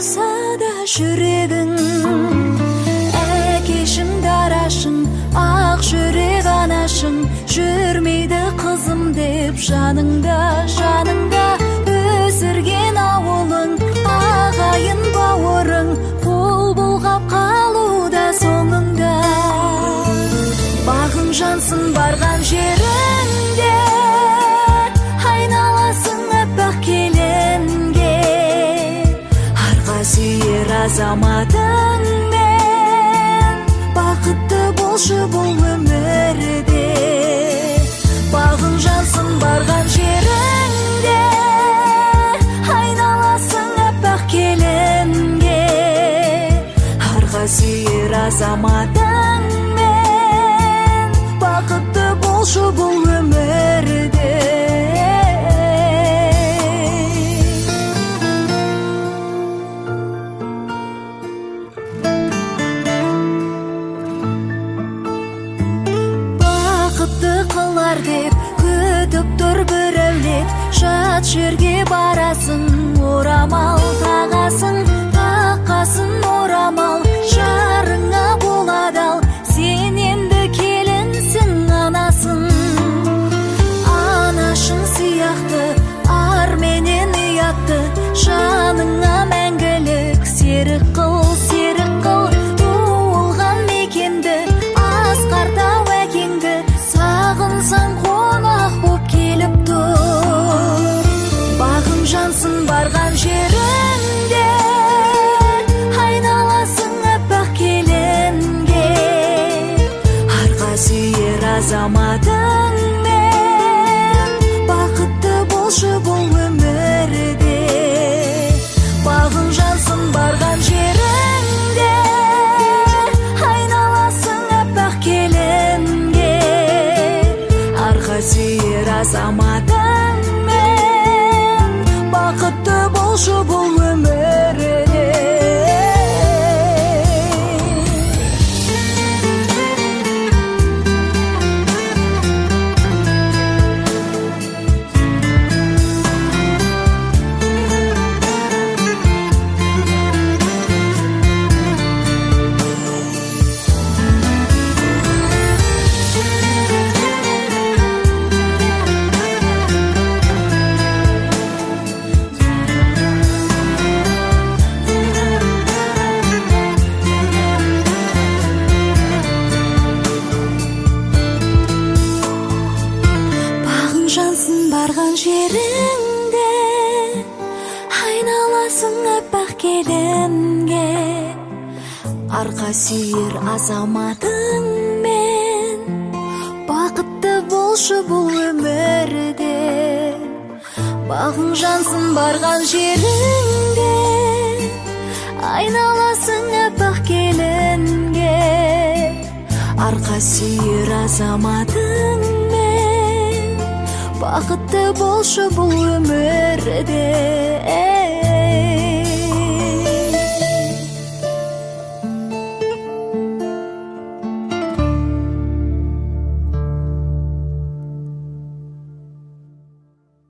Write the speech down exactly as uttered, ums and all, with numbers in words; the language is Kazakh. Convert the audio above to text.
тұрса да жүрегің, әкешің дарашың, ақ жүрек анашың, жүрмейді қызым деп жаныңда, жаныңда өсірген ауылың, ағайын бауырың, қол бұлғап қалуда соңыңда. Бағың жансын барған жеріңде, айналасың аппақ келінге, арға сүйер азаматыңмен, бақытты болшы бұл өмірде. Бағың жансын барған жеріңде, айналасың аппақ келінге, арға сүйер азаматыңмен, бақытты болшы бұл өмірде. Бақытты қылар деп күтіп тұр бір әулет, жат жерге барасың, орамал тағасың, таққасын орамал, жарыңа боладал, сен енді келінсің, анасың. Анашың сияқты, ар менен ұятты, жаныңа мәңгілік серік қыл, серік қыл, туылған мекенді, асқартау әкеңді, сағынсаң қонақ боп келіп тұр. Бағың жансын барған жеріңде, айналасың аппақ келінге, арға сүйер азаматыңмен, бақытты болшы бұл өмірде. Бағың жансын барған жеріңде, айналасың аппақ келінге, арға сүйер азаматыңмен, бақытты болшы бұл өмірде. Барған жеріңде, айналасың аппақ келінге, арқа сүйер азаматыңмен, бақытты болшы бұл өмірде. Бағың жансын барған жеріңде, айналасың аппақ келінге, арқа сүйер азаматыңмен, бақытты болшы бұл өмірде.